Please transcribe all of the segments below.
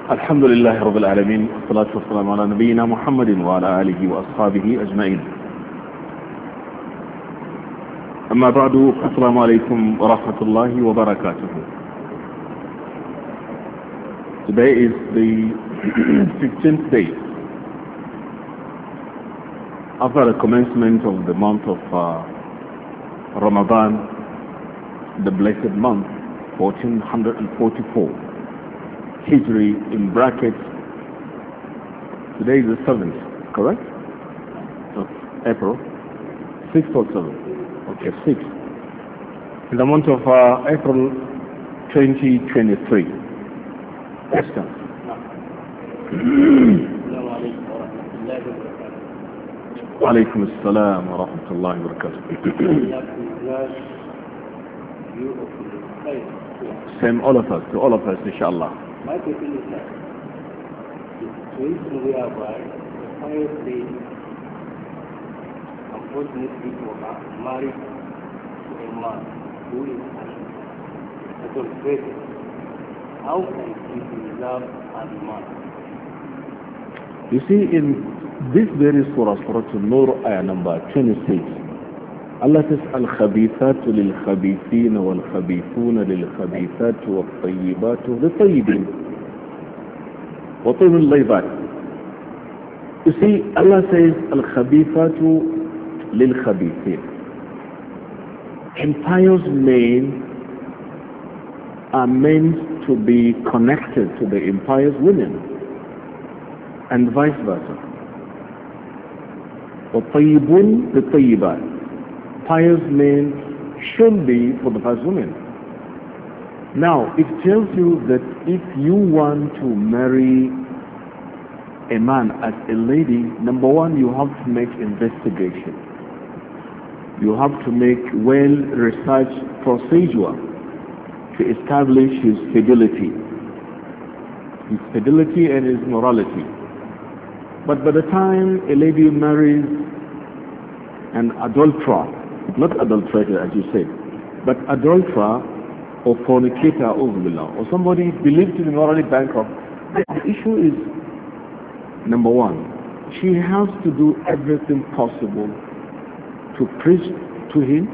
الحمد لله رب العالمين والصلاة والسلام على نبينا محمد وعلى آله وأصحابه أجمعين. أما بعد، السلام عليكم ورحمة الله وبركاته. Today is the 15th day after the commencement of the month of Ramadan, the blessed month 1444 Hijri in brackets. Today is the 7th, correct? Of April, 6th or 7th? Okay, 6th. In the month of April 2023. Yes, sir. Walaikum assalam wa rahmatullahi wa barakatuh. Same all of us, to all of us, inshallah. My question is that the situation whereby the pious lady, unfortunately, people are married to a man who is adulterated. How can she preserve as a man? You see, in this very surah, Surah An-Nur, ayah number 26, Allah says, Al-Khabithatu lil-Khabithina wal-Khabithuna lil-Khabithatu wal-Tayyibatu lil-Tayyibin wa-Tayyibun lil-Laybat. You see, Allah says, Al-Khabithatu lil-Khabithin. Impious men are meant to be connected to the impious women, and vice versa. وَالطَّيِّبُونَ لِلطَّيِّبَاتِ. Pious men should be for the pious women. Now, it tells you that if you want to marry a man as a lady, number one, you have to make investigation. You have to make well-researched procedure to establish his fidelity and his morality. But by the time a lady marries an adulterer, not adulterator as you said, but adulterer or fornicator or somebody believed to be morally bankrupt, the issue is, number one, she has to do everything possible to preach to him,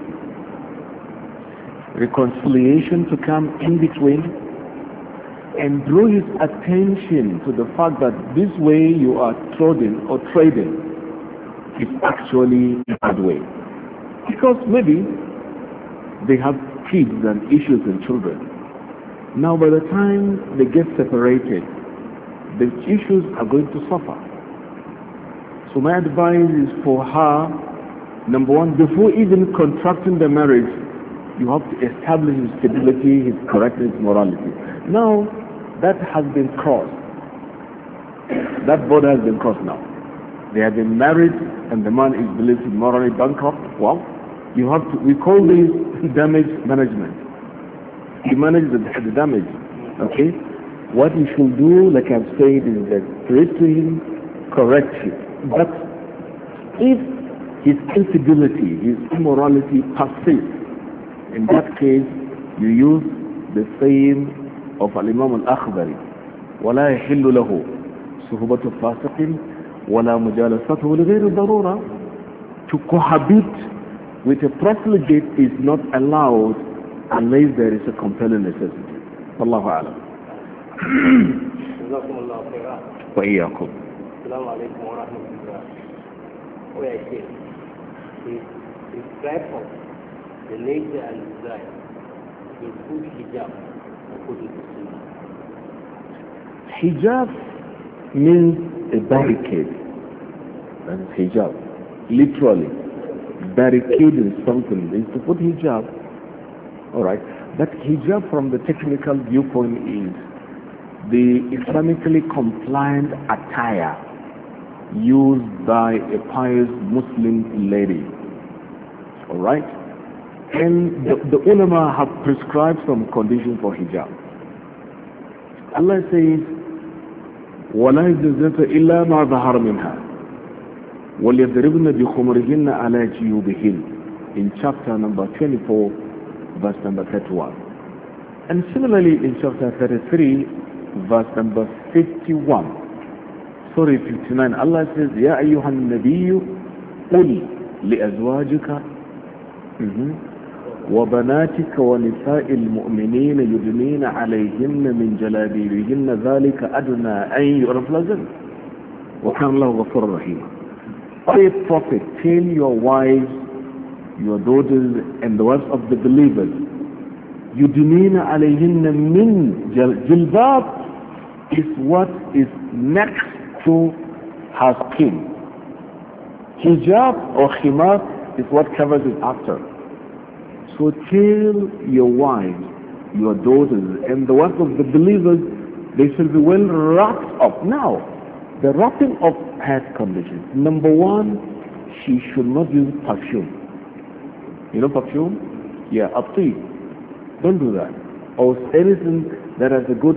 reconciliation to come in between, and draw his attention to the fact that this way you are trading is actually a bad way. Because maybe they have kids and issues and children. Now by the time they get separated, the issues are going to suffer. So my advice is for her, number one, before even contracting the marriage, you have to establish his fidelity, his correctness, morality. Now, that has been crossed. That border has been crossed now. They have been married and the man is believed to be morally bankrupt. Well, you have to, we call this damage management. You manage the damage. Okay? What you should do, like I've said, is that preach to him, correct him. But if his infidelity, his immorality persists, in that case, you use the saying of Al-Imam Al-Akhbari, وَلَا يَحِلُّ لَهُ صُحُبَةُ فَاسِقٍ وَلَا مُجَالَسَتُهُ لِغَيْرِ ضَرُورَةٍ. To cohabit with a profligate is not allowed unless there is a compelling necessity. Wallahu a'lam. وإياكم. Assalamu alaikum wa rahmatullah. Where I say, describe of the nature and desire in good hijab according to Sunnah. Hijab means a barricade. That is hijab. Literally, barricading something is to put hijab. Alright. That hijab from the technical viewpoint is the Islamically compliant attire used by a pious Muslim lady. Alright? And the ulama have prescribed some conditions for hijab. Allah says, وَلَا يَجْزَةَ إِلَّا مَا ظَهَرَ مِنْهَا وَلْيَضْرِبْنَ بِخُمُرِهِنَّ عَلَى جِيُوبِهِنَّ in chapter number 24, verse number 31. And similarly in chapter 33, verse number 51. Sorry, 59. Allah says, يا أيها النبي قل لأزواجك وبناتك ونساء المؤمنين يدنين عليهن من جلابيبهن ذلك أدنى أن يعرفن وكان الله غفورا رحيما. Say, Prophet, tell your wives, your daughters, and the wives of the believers, يدنين عليهن من jilbab is what is next to her skin. Hijab or khimar is what covers it after. So tell your wives, your daughters, and the wives of the believers, they should be well wrapped up. Now, the wrapping up has conditions. Number one, she should not use perfume. You know perfume? Yeah, apti. Don't do that. Or anything that has a good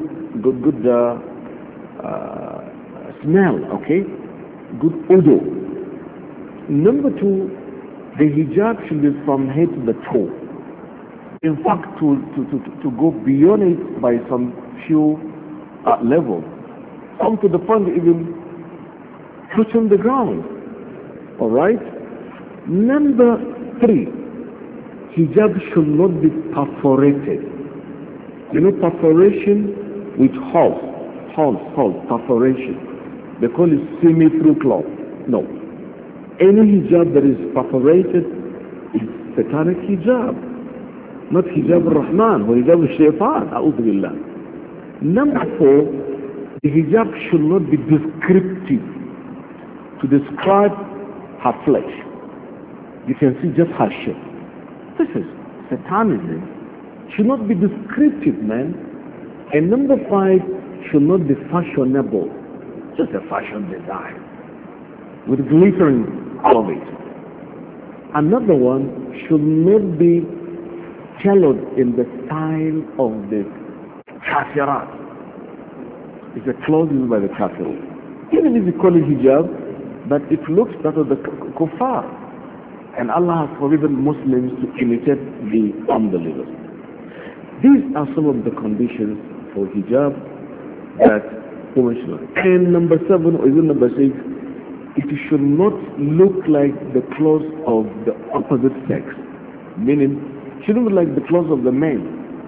smell, okay? Good odor. Number two, the hijab should be from head to the toe. In fact, to go beyond it by some few levels. Come to the point even touching the ground. Alright? Number three, hijab should not be perforated. You know perforation with holes, perforation. They call it semi-through cloth. No. Any hijab that is perforated is satanic hijab. Not hijab al-Rahman or hijab al-Shaytan. A'udhu billah. Number four, the hijab should not be descriptive to describe her flesh. You can see just her shape. This is satanism. Should not be descriptive, man. And number five, should not be fashionable. Just a fashion design with glittering all of it. Another one should not be tailored in the style of the kafirat. It's a clothes used by the kafir. Even if you call it hijab, but it looks that of the kuffar. And Allah has forbidden Muslims to imitate the unbelievers. These are some of the conditions for hijab that women should not. And number 7 or even number 6, it should not look like the clothes of the opposite sex. Meaning, it shouldn't look like the clothes of the men.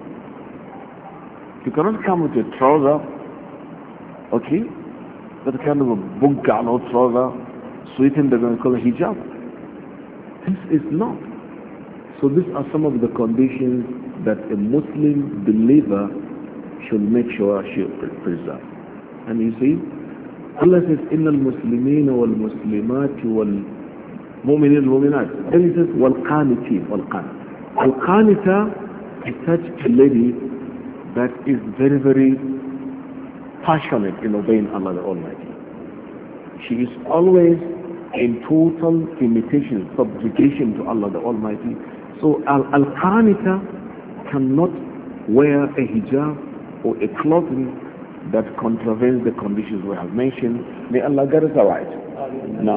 You cannot come with a trouser, okay? That kind of a bungalow trouser, sweetened, they're going to call it hijab. This is not. So these are some of the conditions that a Muslim believer should make sure she preserves. And you see, Allah says, إِنَّ الْمُسْلِمِينَ وَالْمُسْلِمَاتِ وَالْمُؤْمِنِينَ وَالْمُؤْمِنَاتِ. Then he says, وَالْقَانِتِينَ Al-Qanita is such a lady that is very, very passionate in obeying Allah the Almighty. She is always in total imitation, subjugation to Allah the Almighty. So Al-Qanita cannot wear a hijab or a clothing that contravenes the conditions we have mentioned. May Allah get us right. Now.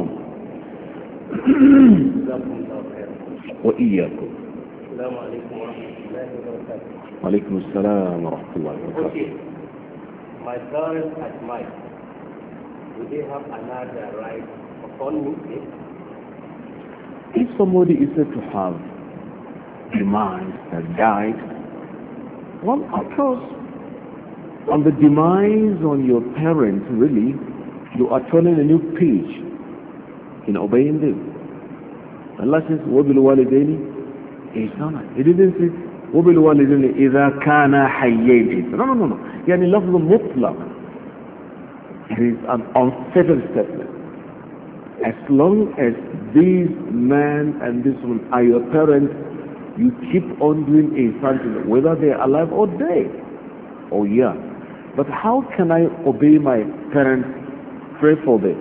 وإياكم. السلام عليكم ورحمة الله وبركاته. وعليكم السلام ورحمة الله وبركاته. Okay. My parents admire. Do they have another right upon me? If somebody is said to have demise that died, well, of course, on the demise on your parents, really, you are turning a new page in obeying them. Allah says, وَبِالْوَالِدَيْنِ إِحْسَانًا. He didn't say, وَبِالْوَالِدَيْنِ إِذَا كَانَا حَيَّيْنِ. No. يعني لفظ مطلق. It is an unsettled statement. As long as these men and this woman are your parents, you keep on doing ihsan to them, whether they are alive or dead. Oh yeah. But how can I obey my parents? Pray for them.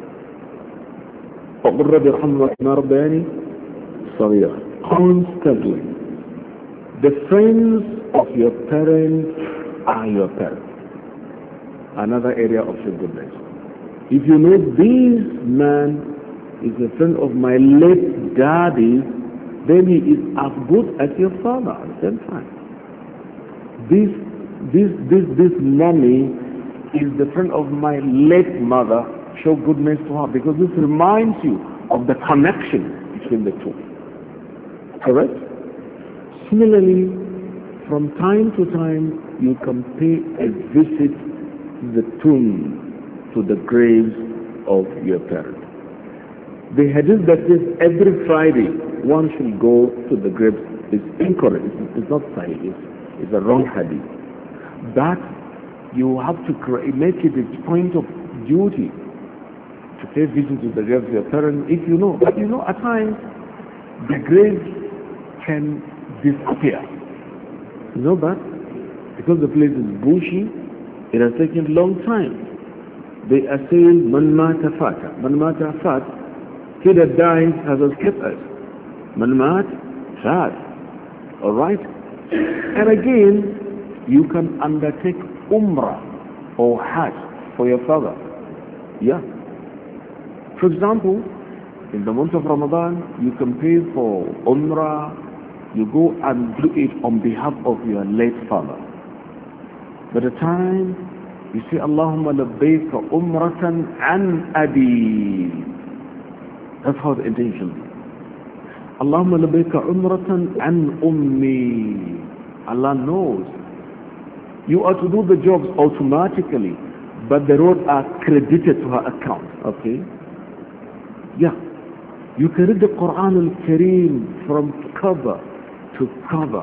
Constantly. The friends of your parents are your parents. Another area of your goodness. If you know this man is a friend of my late daddy, then he is as good as your father at the same time. This this nanny is the friend of my late mother. Show goodness to her because this reminds you of the connection between the two. Correct? Similarly, from time to time, you can pay a visit to the tomb, to the graves of your parents. The hadith that says every Friday one should go to the graves is incorrect. It's not sahih. It's a wrong hadith. But you have to make it a point of duty to pay visit to the graves of your parents if you know. But you know, at times, the graves can disappear. You know that? Because the place is bushy, it has taken a long time. They are saying, Man mata fata. Man mata fat. He that dies has escaped us. Man mat fat. Alright? And again, you can undertake umrah or hajj for your father. Yeah. For example, in the month of Ramadan, you can pay for umrah. You go and do it on behalf of your late father. By the time you say, Allahumma labbayka umratan an abi. That's how the intention is. Allahumma labbayka umratan an ummi. Allah knows. You are to do the jobs automatically, but the roads are credited to her account. Okay? Yeah. You can read the Quran al-Kareem from cover to cover,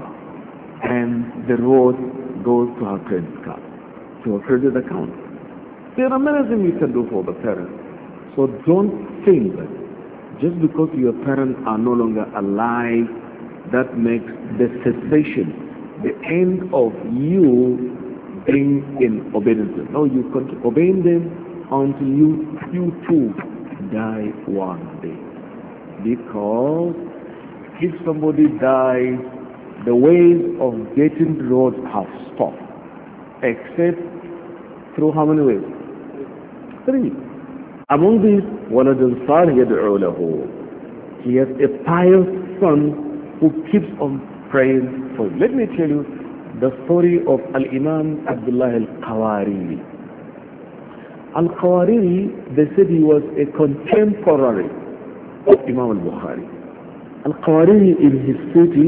and the road goes to her credit card, to her credit account. There are many things you can do for the parents. So don't think that just because your parents are no longer alive, that makes the cessation, the end of you being in obedience. No, you continue obeying them until you too die one day. Because if somebody dies, the ways of getting the road have stopped. Except through how many ways? 3. Among these, وَلَدٌ صَالِحٌ يَدْعُو لَهُ. He has a pious son who keeps on praying for him. Let me tell you the story of Al-Imam Abdullah Al-Qawariri. Al-Qawariri, they said he was a contemporary of Imam Al-Bukhari. Al-Qawariri in his city,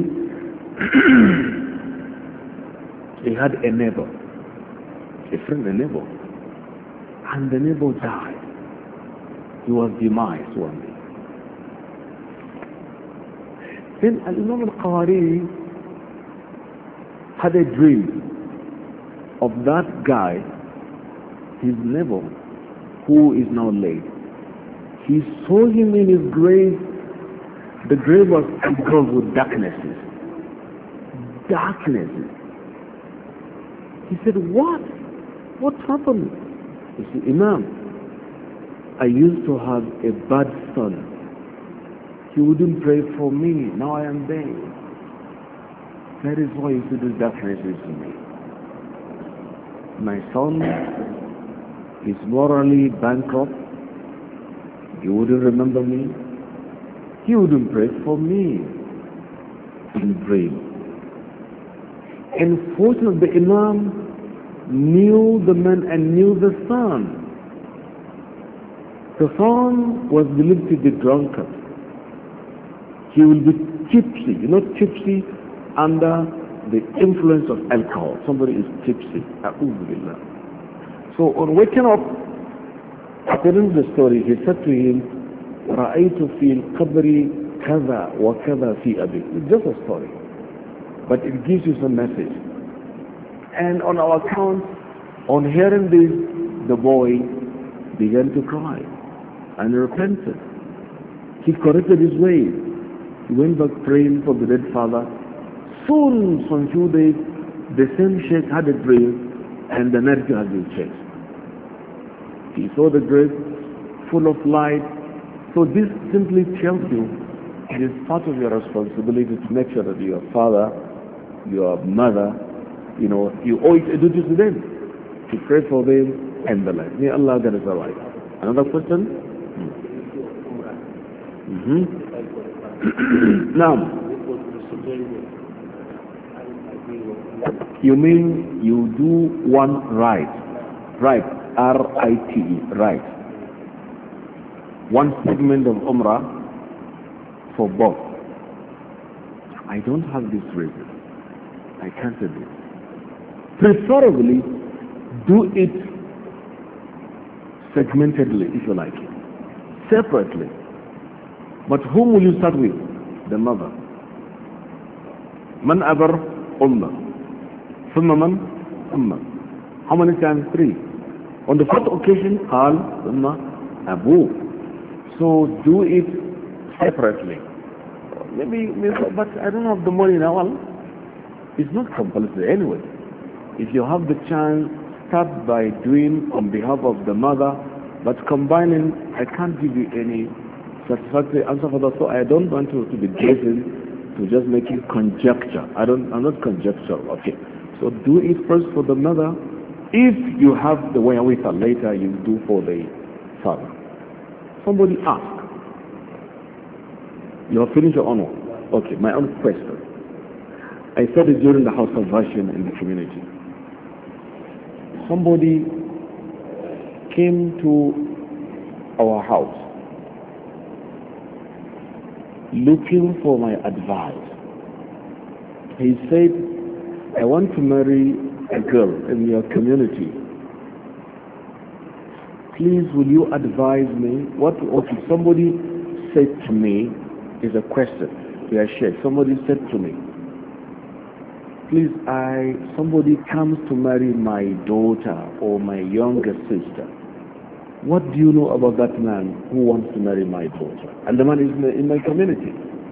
he had a neighbor, a friend, a neighbor, and the neighbor died. He was demised one day. Then Imam Al-Qawariri had a dream of that guy, his neighbor, who is now late. He saw him in his grave. The grave was engulfed with darknesses. Darknesses. He said, what? What happened? He said, Imam, I used to have a bad son. He wouldn't pray for me. Now I am dead. That is why he said this darknesses to me. My son is morally bankrupt. He wouldn't remember me. He wouldn't pray for me in dream. And fortunately, the Imam knew the man and knew the son. The son was believed to be drunkard. He will be tipsy, tipsy under the influence of alcohol. Somebody is tipsy. So on waking up, according to the story, he said to him, رأيت في القبر كذا وكذا في أبي. It's just a story, but it gives you some message. And on our account, on hearing this, the boy began to cry and repented. He corrected his ways. He went back praying for the dead father. Soon, some few days, the same sheikh had a dream, and the narrative had been changed. He saw the grave full of light. So this simply tells you it is part of your responsibility to make sure that your father, your mother, you owe it a duty to them to pray for them and the like. May Allah get us right. Another question? Now, You mean you do one right? Right. R-I-T-E. Right. One segment of Umrah for both. I don't have this reason. I can't do this. Preferably, do it segmentedly, if you like it, separately. But whom will you start with? The mother. Man abar umma. Thumma man umma. How many times? 3. On the fourth occasion, qal thumma abu. So do it separately. Maybe, but I don't have the money now. Well, it's not compulsory anyway. If you have the chance, start by doing on behalf of the mother, but combining, I can't give you any satisfactory answer for that. So I don't want to be guessing, to just make it conjecture. I'm not conjecture. Okay. So do it first for the mother. If you have the wherewithal later, you do for the father. Somebody asked. You have finished your own one. Okay, my own question. I said it during the house conversion in the community. Somebody came to our house looking for my advice. He said, I want to marry a girl in your community. Please, will you advise me? What somebody said to me is a question. Yeah, Sheikh. Somebody said to me, please, somebody comes to marry my daughter or my younger sister. What do you know about that man who wants to marry my daughter? And the man is in my community.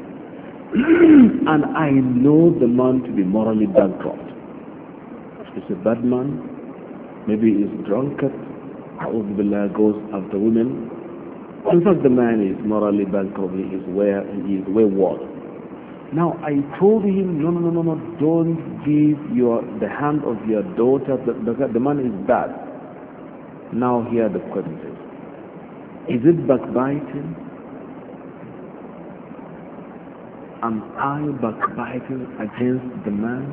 And I know the man to be morally bankrupt. He's a bad man. Maybe he's drunkard. Billah, goes after women. In fact, the man is morally bankrupt. He is wayward. Now I told him, no, don't give the hand of your daughter. The man is bad. Now here the question is it backbiting? Am I backbiting against the man?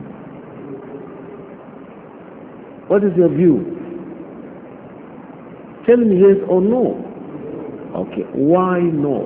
What is your view? Tell me yes or no. Okay, why no?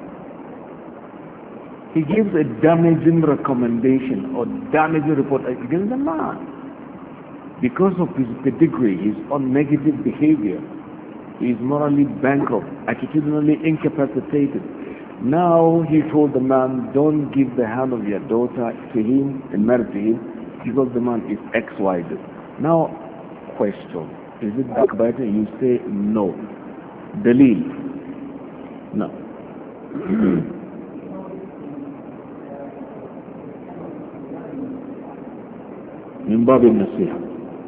He gives a damaging recommendation or damaging report against the man because of his pedigree, his own negative behavior. He is morally bankrupt, attitudinally incapacitated. Now he told the man, don't give the hand of your daughter to him and marry to him because the man is XYZ. Now, question, is it backbiting? You say no. Dalil. No. من باب النصيحة.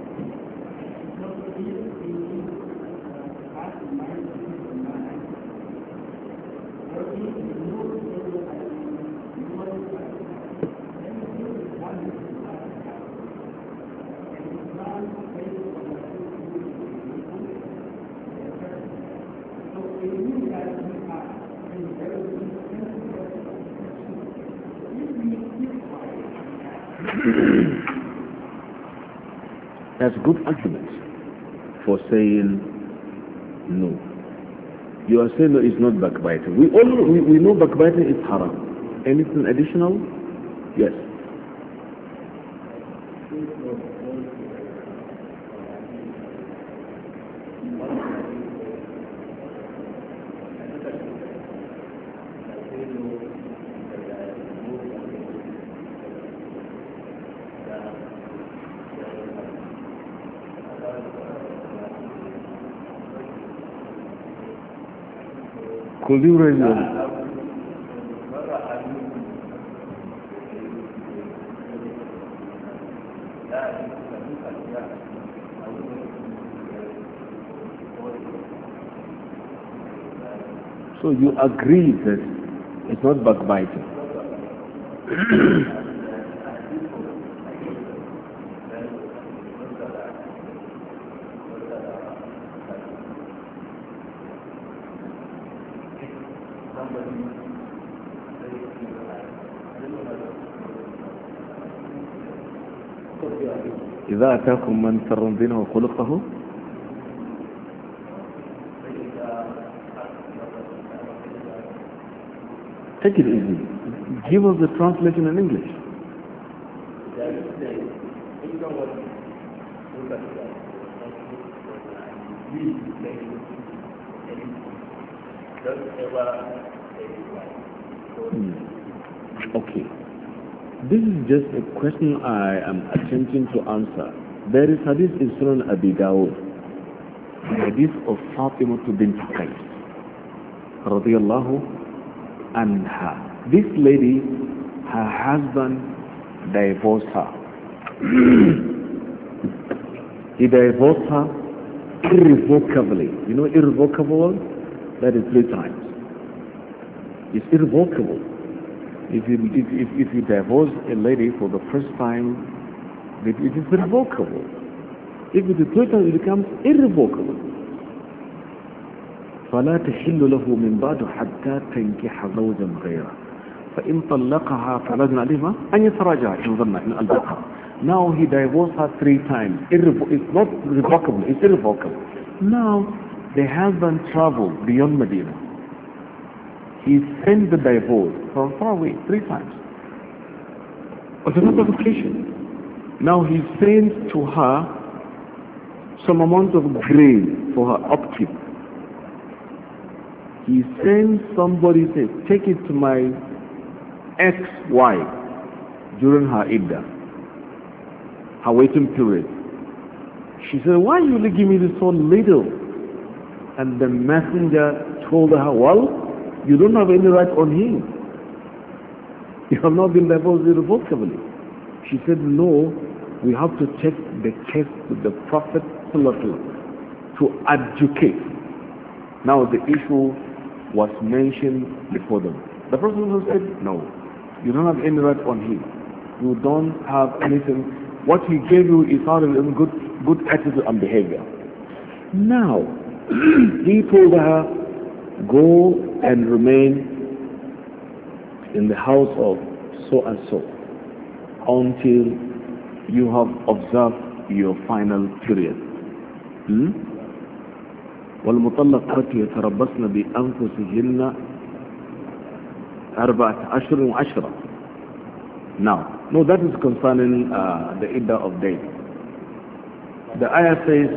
That's good argument for saying no. You are saying no, it's not backbiting. We know backbiting is haram. Anything additional? Yes. Could you raise your So you agree that it's not backbiting. إذا أتاكم من ترون دينه وخلقه. Take it easy. Give us the translation in English. Okay. This is just a question I am attempting to answer. There is hadith in Sunan Abi Dawud, the hadith of Fatima bint Qais, radiyallahu anha. This lady, her husband divorced her. He divorced her irrevocably. You know irrevocable? That is 3 times. It's irrevocable. If you divorce a lady for the first time, it is irrevocable. If it is 3 times, it becomes irrevocable. فلا تحل له من بعد حتى تنكح زوجا غيره فإن طلقها فلا جناح عليهما أن يتراجعا إن ظن إن البقرة. Now he divorced her 3 times. It's not revocable, it's irrevocable. Now the husband traveled beyond Medina. He sent the divorce from far away 3 times. On another occasion, now he sent to her some amount of grain for her upkeep. He sent somebody, said, take it to my ex-wife during her iddah, her waiting period. She said, why you give me this so little? And the messenger told her, well, you don't have any right on him. You have not been divorced irrevocably. She said, no, we have to take the case to the Prophet to adjudicate. Now the issue was mentioned before them. The Prophet said, no, you don't have any right on him. You don't have anything. What he gave you is out of good attitude and behavior. Now, he told her, go and remain in the house of so and so until you have observed your final period. والمطلقات يتربصن بأنفسهن 4 أشهر وعشرة. Now, no, that is concerning the iddah of day. The ayah says,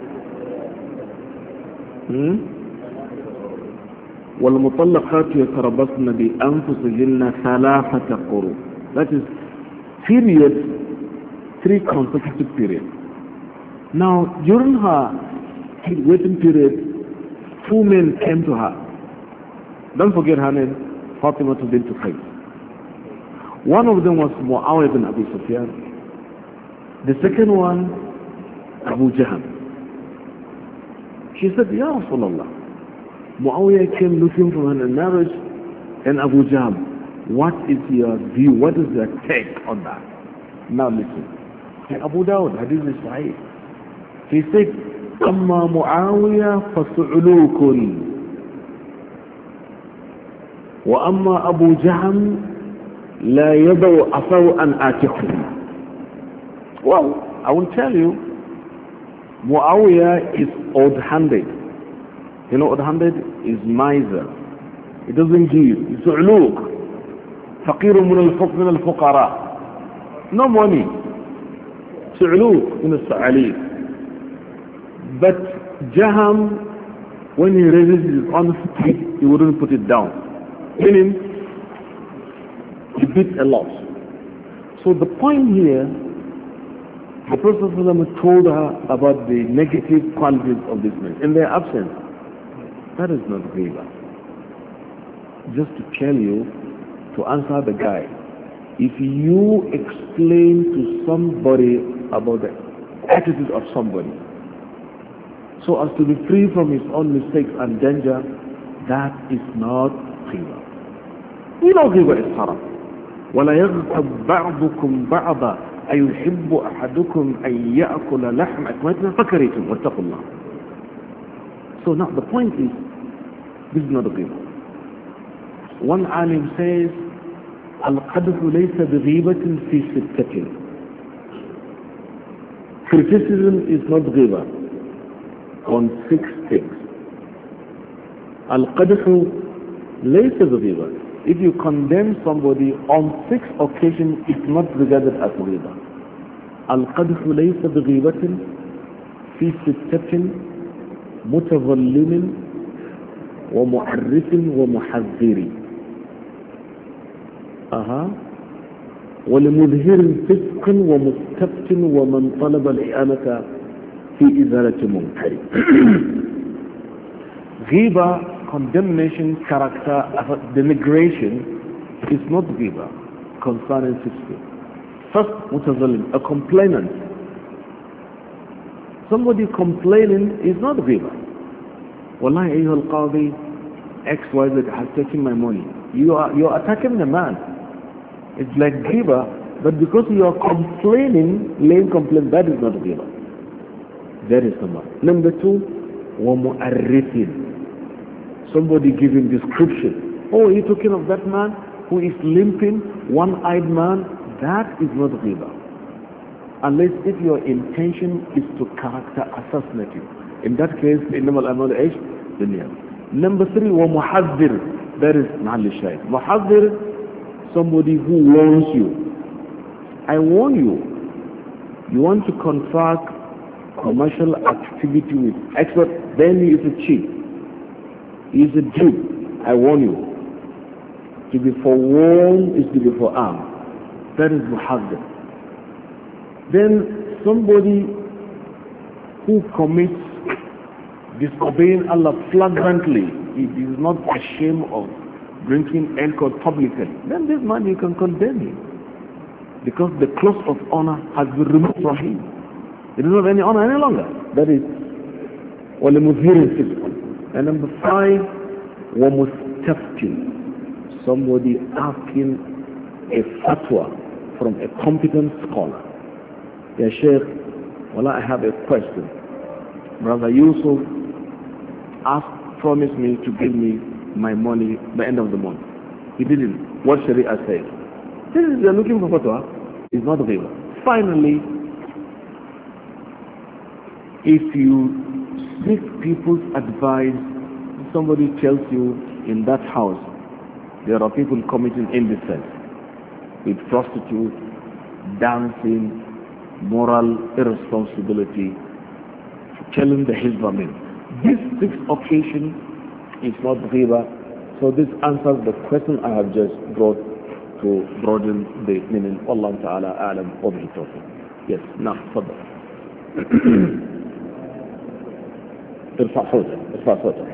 والمطلقات يتربصن بأنفسهن 3 قروء. That is period, 3 consecutive periods. Now, during her waiting period, 2 men came to her. Don't forget her name, Fatima bint Qais. One of them was Muawiyah bin Abi Sufyan. The second one, Abu Jahl. She said, Ya Rasulullah, Muawiyah came looking for her in marriage, and Abu Jahl. What is your view? What is your take on that? Now listen. Abu Dawud, hadith is sahih. He said, أما معاوية فسعلوك وأما أبو جهم لا يضع عصاه أن آتكه. Well, I will tell you, Muawiyah is odd-handed. You know, odd-handed is miser. He doesn't give. It's سعلوك. فقير من الفقراء. No money. سعلوك من السعاليك. But Jaham, when he raises his own feet, he wouldn't put it down. Meaning, he beats a lot. So the point here, the Prophet ﷺ told her about the negative qualities of this man. In their absence, that is not ghiba. Just to tell you, to answer the guy, if you explain to somebody about the attitude of somebody, so as to be free from his own mistakes and danger, that is not ghiba. We know ghiba is haram. وَلَا يَغْتَبْ بَعْضُكُمْ بَعْضًا أَيُحِبُّ أَحَدُكُمْ أَنْ يَأْكُلَ لَحْمَ أَكْمَتِنَا فَكَرِيتُمْ وَاتَّقُوا اللَّهِ. So now the point is, this is not a ghiba. One alim says, الْقَدْفُ لَيْسَ بِغِيبَةٍ فِي سِتَّةٍ. Criticism is not ghiba on 6 things. Al-qadhu laysa ghiba. If you condemn somebody on 6 occasions, it's not regarded as ghiba. Al-qadhu laysa bighibatin fi sittatin mutazallimin wa mu'arrifin wa muhazziri. ولمظهر فسق ومستبت ومن طلب الإعانة في إزالة منكر. Ghiba, condemnation, character, denigration is not ghiba concerning 60. First, mutazallim, a complainant. Somebody complaining is not ghiba. Wallahi ayyuha al-qadi, XYZ has taken my money. You are attacking the man. It's like ghiba, but because you are complaining, laying complaint, that is not ghiba. That is the one. Number 2, وَمُؤَرِّثٍ. Somebody giving description. Oh, you're talking of that man who is limping, one-eyed man. That is not ghiba. Unless if your intention is to character assassinate you. In that case, إِنَّمَا الْأَمَالُ إِيش دُنْيَا. Number 3, وَمُحَذِّرٍ. That is مَحَلِّ الشَّاهِدِ. Muhazzir, somebody who warns you. I warn you. You want to contract commercial activity with expert, then he is a cheat. He is a Jew. I warn you. To be forewarned is to be forearmed. That is muhazzir. Then somebody who commits disobeying Allah flagrantly, he is not ashamed of drinking alcohol publicly, then this man you can condemn him. Because the cloth of honor has been removed from him. He doesn't have any honor any longer. That is وَلِمُذْهِرٍ فِسْقٍ. And number 5, وَمُسْتَفْتٍ. Somebody asking a fatwa from a competent scholar. Ya Sheikh, well, I have a question. Brother Yusuf promised me to give me my money by the end of the month. He didn't. What Sharia says? This is, they're looking for fatwa. It's not ghiba. Finally, if you seek people's advice, somebody tells you in that house there are people committing indecency with prostitutes, dancing, moral irresponsibility, killing the Hizbamin. This 6th occasion is not ghiba. So this answers the question I have just brought to broaden the meaning. Allah Ta'ala a'lam wa bihi tawfiq. Yes, now, fadal. ارفع صوتك.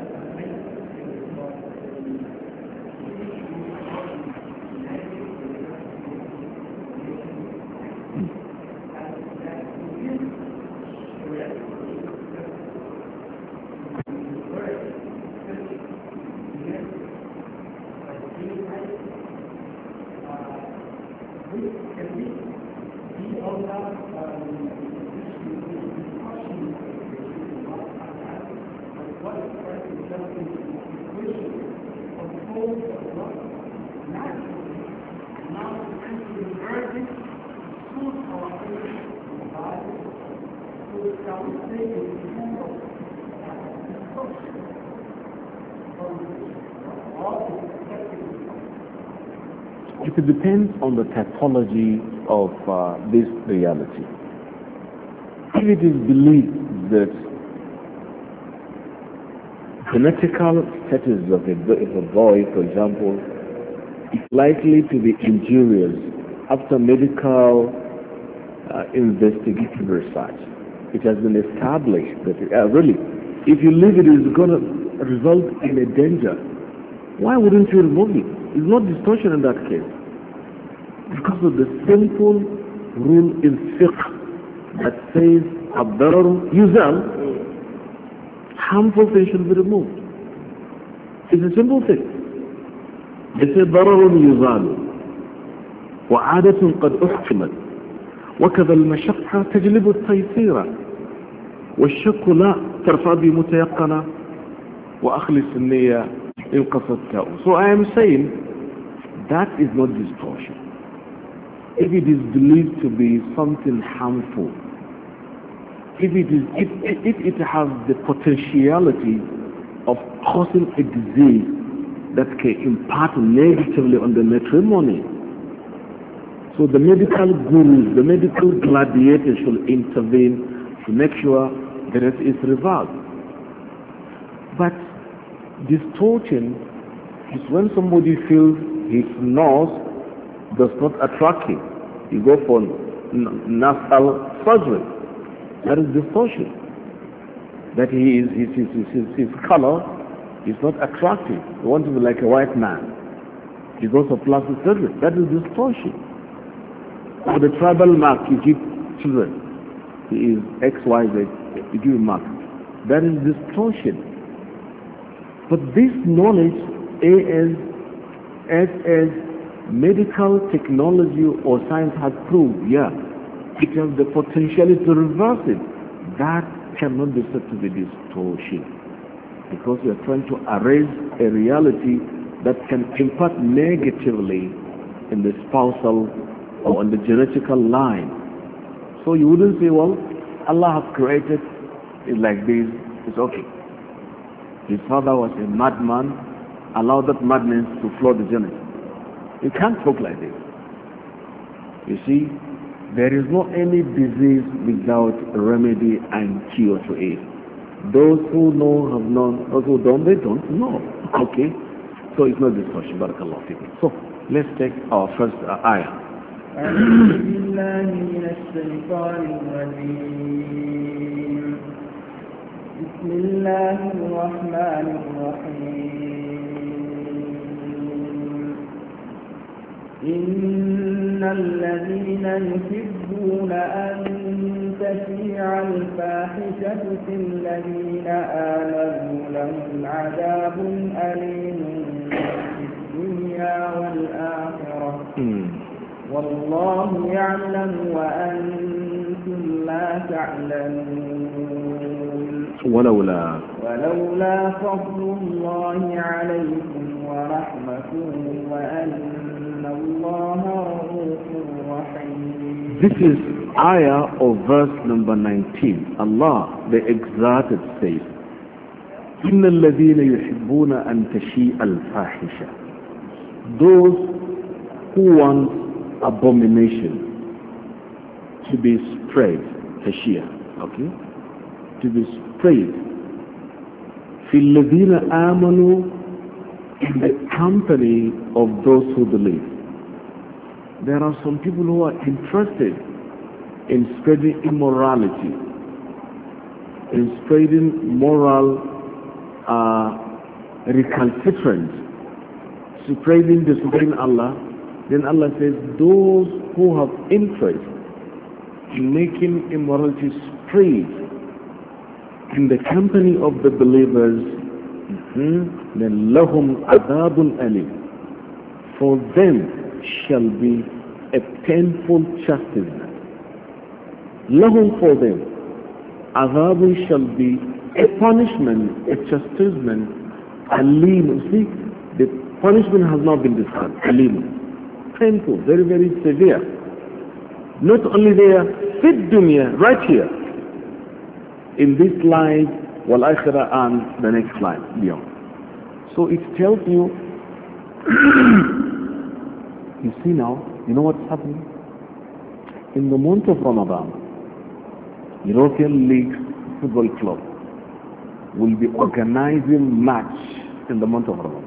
It depends on the typology of this reality. If it is believed that genetical status of a boy, for example, is likely to be injurious after medical investigative research, it has been established that really, if you leave it, it's going to result in a danger. Why wouldn't you remove it? It's not distortion in that case. Because of the simple rule in fiqh that says الضرر يزال, harmful things should be removed. It's a simple thing. They say ضرر يزال وعادة قد أحكمت وكذا المشقة تجلب التيسير والشك لا ترفع بمتيقنة وأخلص النية إن قصدت. So I am saying that is not distortion. If it is believed to be something harmful, if it has the potentiality of causing a disease that can impact negatively on the matrimony. So the medical gurus, the medical gladiators should intervene to make sure that it is reversed. But distortion is when somebody feels his nose does not attract him. You go for nasal surgery. That is distortion. That his color is not attractive. He wants to be like a white man. He goes for plastic surgery. That is distortion. For the tribal mark you give children, he is XYZ, you give him mark. That is distortion. But this knowledge, as medical technology or science has proved, yeah, it has the potential to reverse it. That cannot be said to be distortion. Because we are trying to erase a reality that can impact negatively in the spousal or on the genetical line. So you wouldn't say, well, Allah has created it like this, it's okay. His father was a madman, allow that madness to flood the genesis. You can't talk like this. You see, there is not any disease without remedy and cure to it. Those who know have known, those who don't, they don't know. Okay? So it's not discussion. Barakallahu fikum. So let's take our first ayah. أعوذ بالله من الشيطان الرجيم بسم الله الرحمن الرحيم إن الذين يحبون أن تشيع الفاحشة في الذين آمنوا لهم عذاب أليم في الدنيا والآخرة والله يعلم وأنتم لا تعلمون ولولا فضل الله عليكم ورحمته وأن الله رؤوف رحيم. This is ayah of verse number 19. Allah, the exalted, says, إن الذين يحبون أن تشيء الفاحشة. Those who want abomination to be spread, tashia, okay, to be spread, في الذين آمنوا, in the company of those who believe. There are some people who are interested in spreading immorality, in spreading moral recalcitrance, spreading disobeying Allah. Then Allah says, those who have interest in making immorality spread in the company of the believers, then lahum adabun alim. For them shall be a painful chastisement. Lahum, for them, adabun shall be a punishment, a chastisement, alim. See, the punishment has not been described. Alim. Painful, very, very severe. Not only there, fit dunya, right here, in this life, wal akhirah, and the next life beyond. So it tells you, you see now, you know what's happening? In the month of Ramadan, European League Football Club will be organizing match in the month of Ramadan.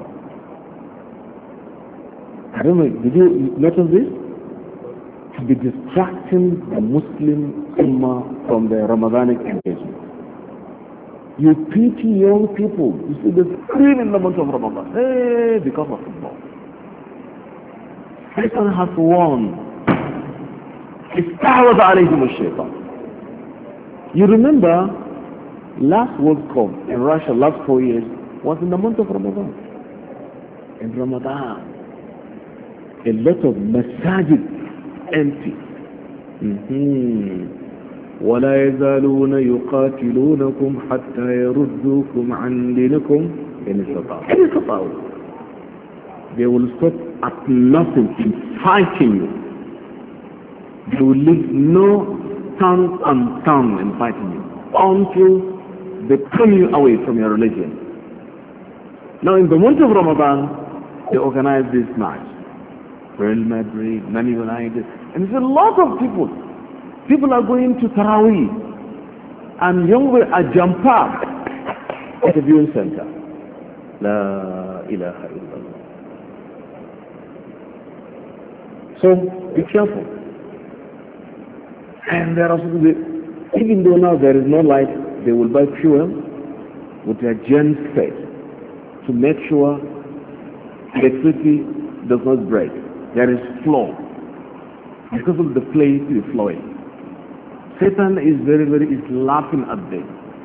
I don't know, did you notice this? To be distracting the Muslim Ummah from their Ramadanic engagement. You pity young people. You see, they scream in the month of Ramadan. Hey, because of football. Satan has won. Istahwaz alayhim ash-shaytan. You remember, last World Cup in Russia, last 4 years, was in the month of Ramadan. In Ramadan. A lot of masajid empty. ولا يزالون يقاتلونكم حتى يردوكم عن دينكم إن استطاعوا. They will stop at nothing in fighting you. They will leave no tongue unturned in fighting you. until they turn you away from your religion. Now in the month of Ramadan, they organize this match. Real Madrid, Man United, and there's a lot of people. People are going to Taraweeh, and young people are jump up at the viewing center. La ilaha illallah. So be careful. And there are even though now there is no light, they will buy fuel with their gen set to make sure electricity does not break. There is flow because of the place is flowing. Satan is is laughing at them.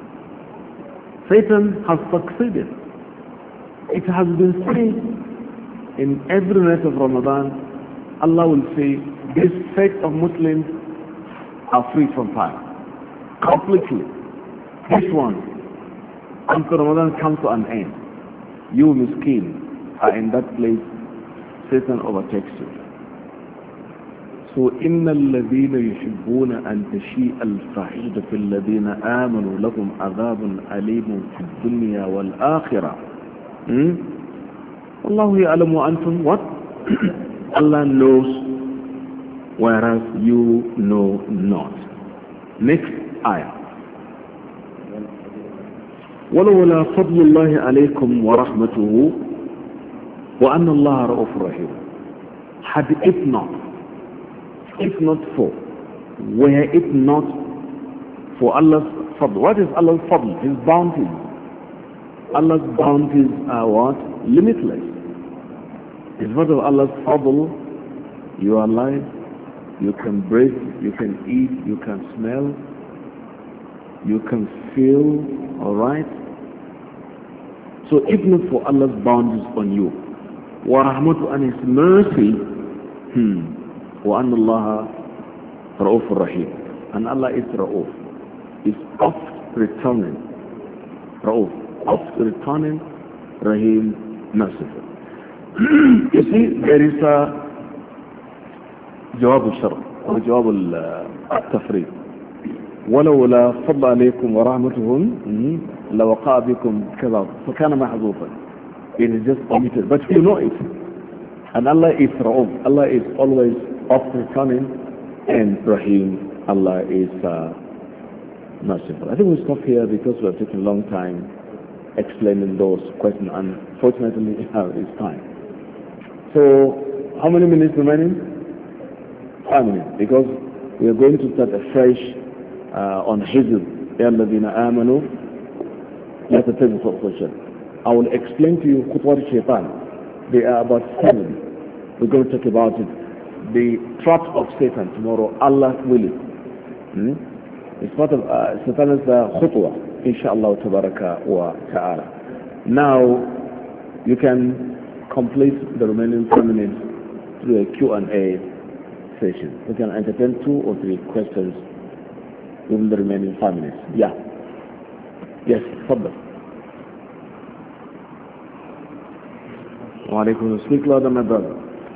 Satan has succeeded. It has been seen in every night of Ramadan. Allah will say, this sect of Muslims are free from fire. Completely. This one, until Ramadan comes to an end, you miskin are in that place, Satan overtakes you. So, إِنَّ الَّذِينَ يُحِبُّونَ أَن تَشِيءَ الْفَاحِشَةُ فِي الَّذِينَ آمَنُوا لَهُمْ عَذَابٌ أَلِيمٌ فِي الدُّنْيَا وَالْآخِرَةِ Wallahu ya'lamu wa antum what? Allah knows, whereas you know not. Next ayah. ولولا فضل الله عليكم ورحمته وأن الله رؤوف رحيم. Had it not, if not for, were it not for Allah's fadl. What is Allah's fadl? His bounties. Allah's bounties are what? Limitless. It's part of Allah's fadl. You are alive, you can breathe, you can eat, you can smell, you can feel, alright? So if not for Allah's bounties on you, وَرَحْمَةُ and His mercy, وَأَنَّ اللَّهَ رَؤُوفٌ رَحِيمٌ. And Allah is Ra'uf, is oft returning. Ra'uf, oft returning, Rahim, merciful. You see, there is a جواب الشرط أو جواب التفريط. ولولا فضل عليكم ورحمته لوقع بكم كذا فكان محذوفا. It is just omitted, but you know it. And Allah is Ra'uf. Allah is always oft returning, and Rahim, Allah is merciful. I think we'll stop here because we have taken a long time explaining those questions, and fortunately it's time. So how many minutes remaining? 5 minutes, because we are going to start afresh on Hizb. Ya alladhina amanu la tattabi'u khutwat. I will explain to you khutwat shaitan. They are about 7. We're going to talk about it. The trap of Satan tomorrow, Allah willing. It's part of Satan's khutwa, inshallah tabaraka wa ta'ala. Now, you can complete the remaining 10 minutes through a Q&A session. We can entertain 2 or 3 questions within the remaining 5 minutes. Yeah. Yes, fadl. Wa alaikum. Speak louder, my brother.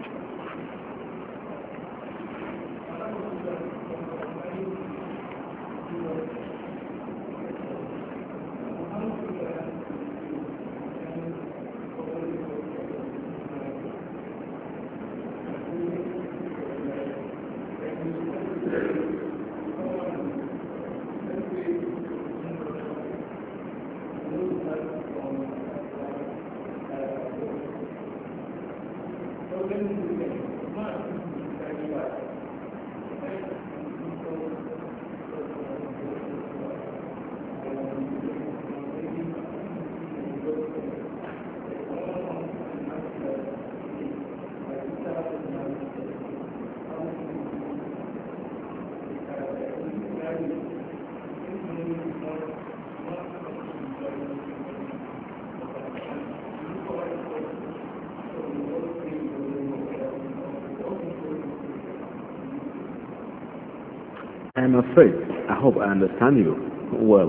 I'm afraid, I hope I understand you well.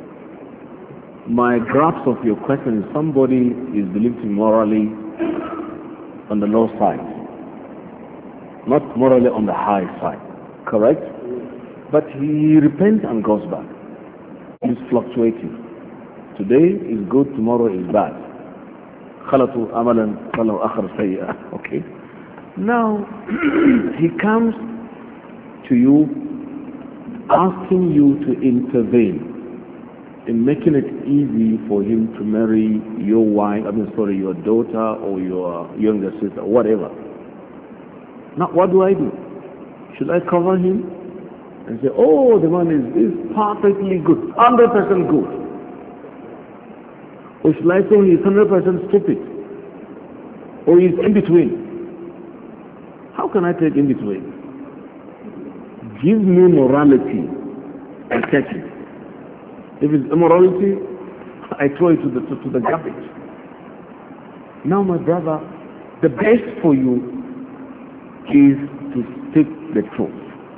My grasp of your question is somebody is believed to be morally on the low side, not morally on the high side, correct? But he repents and goes back. is fluctuating. Today is good, tomorrow is bad. خلطوا عملا خلوا آخر سيئة. Okay. Now he comes to you asking you to intervene in making it easy for him to marry your wife, your daughter or your younger sister, whatever. Now what do? Should I cover him and say, oh, the man is perfectly good, 100% good? Or should I say he's 100% stupid? Or he's in between? How can I take in between? Give me morality and take it. If it's immorality, I throw it to the garbage. Now, my brother, the best for you is to speak the truth.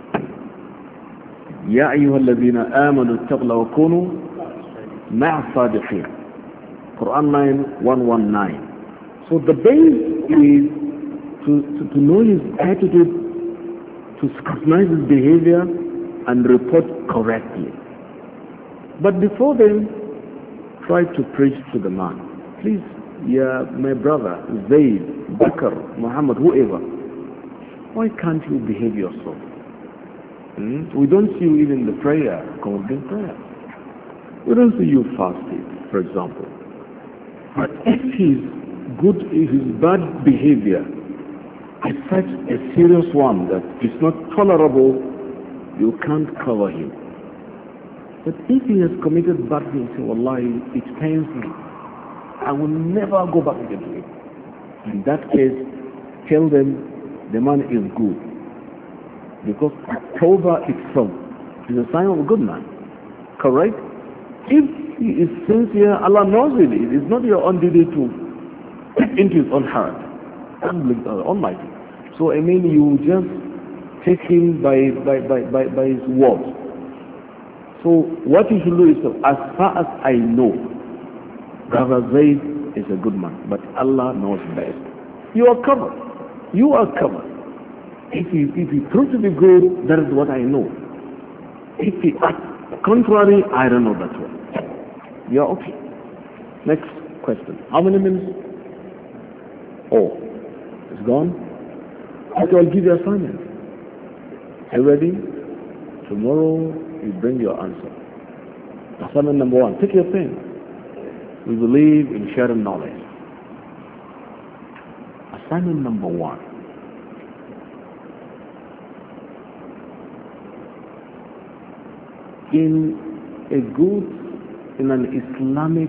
يا أيها الذين آمنوا اتقوا الله وكونوا مع الصادقين. Quran 9:119. So the base is to know his attitude, to scrutinize his behavior and report correctly. But before then, try to preach to the man. Please, my brother, Zayd, Bakr, Muhammad, whoever, why can't you behave yourself? We don't see you even in the prayer, commanding prayer. We don't see you fasting, for example. But if his bad behavior is such a serious one that is not tolerable, you can't cover him. But if he has committed bad things, wallahi, it pains me. I will never go back again to him. In that case, tell them the man is good. Because Tawbah itself is a sign of a good man. Correct? If he is sincere, Allah knows it. It is not your own duty to get into his own heart. Almighty. So you just take him by his words. So what you should do is, as far as I know, Brother Zayd is a good man, but Allah knows best. You are covered. You are covered. If he proves to be good, that is what I know. If he acts contrary, I don't know that one. You are okay. Next question. How many minutes? Oh, it's gone? Okay, I'll give you assignment. Are you ready? Tomorrow you bring your answer. Assignment number 1. Take your pen. We believe in sharing knowledge. Assignment number 1. In an Islamic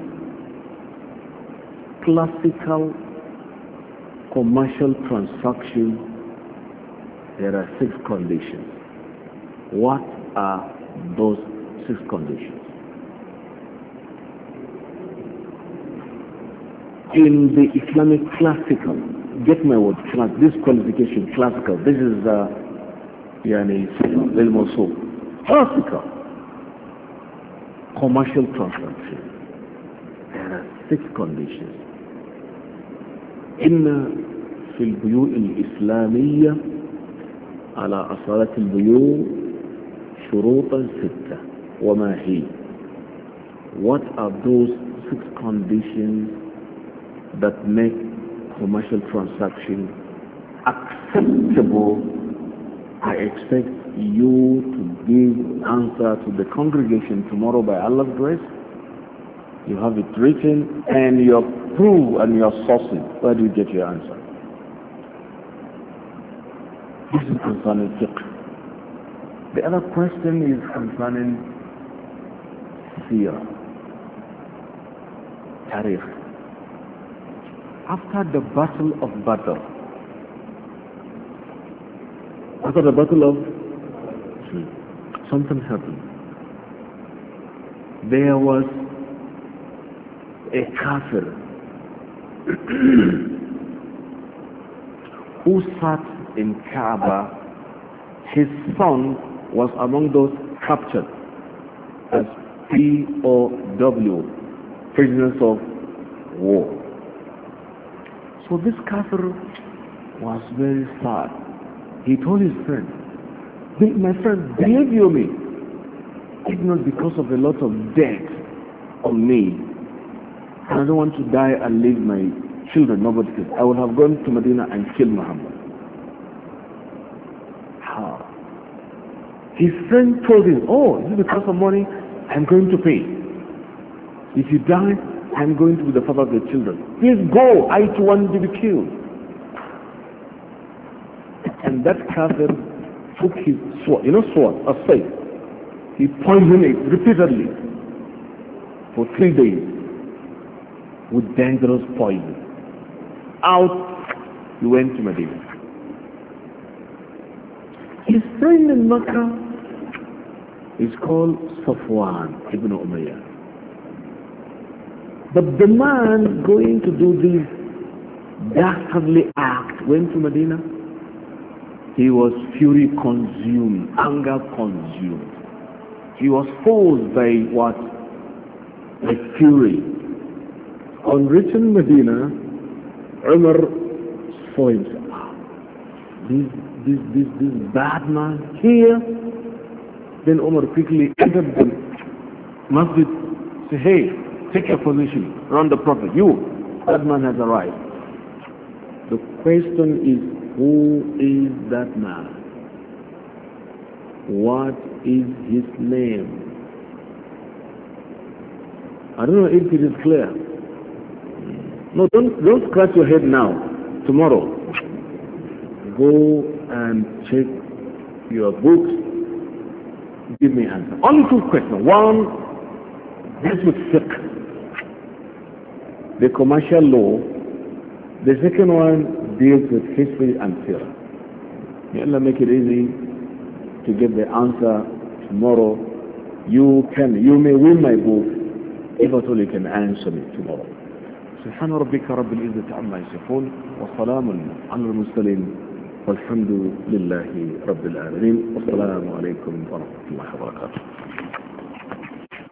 classical commercial transaction, there are 6 conditions. What are those 6 conditions? In the Islamic classical, get my word, this qualification, classical, this is classical commercial transaction. There are 6 conditions. إن في البيوع الإسلامية على أصالة البيوع شروطا 6. وما هي? What are those 6 conditions that make commercial transaction acceptable? I expect you to give answer to the congregation tomorrow by Allah's grace. You have it written and your proof and your sources. Where do you get your answer? This is concerning fiqh. The other question is concerning seerah, tarikh. After the Battle of Badr, something happened. There was a kafir who sat in Kaaba. His son was among those captured as POW, prisoners of war. So this kafir was very sad. He told his friend, my friend, believe you me, if not because of a lot of debt on me, and I don't want to die and leave my children, nobody cares, I would have gone to Medina and killed Muhammad. How? His friend told him, oh, is it because of money? I'm going to pay. If you die, I'm going to be the father of your children. Please go, I too want to be killed. And that kafir took his sword, sword, a spade. He poisoned it repeatedly for 3 days with dangerous poison. Out, he went to Medina. His friend in Makkah is called Safwan ibn Umayyah. But the man going to do this dastardly act went to Medina. He was fury consumed, anger consumed. He was forced by what? By fury. On reaching Medina, Umar saw himself. This bad man here. Then Umar quickly entered the masjid, said, hey, take your position around the Prophet. That man has arrived. The question is, who is that man? What is his name? I don't know if it is clear. No, don't scratch your head now. Tomorrow, go and check your books. Give me an answer. Only 2 questions. One, this with fiqh, the commercial law. The second one deals with history and seerah. May Allah make it easy to get the answer tomorrow. You may win my book if at all you can answer me tomorrow. سبحان ربك رب العزة عما يصفون وسلام على المرسلين والحمد لله رب العالمين والسلام عليكم ورحمة الله وبركاته.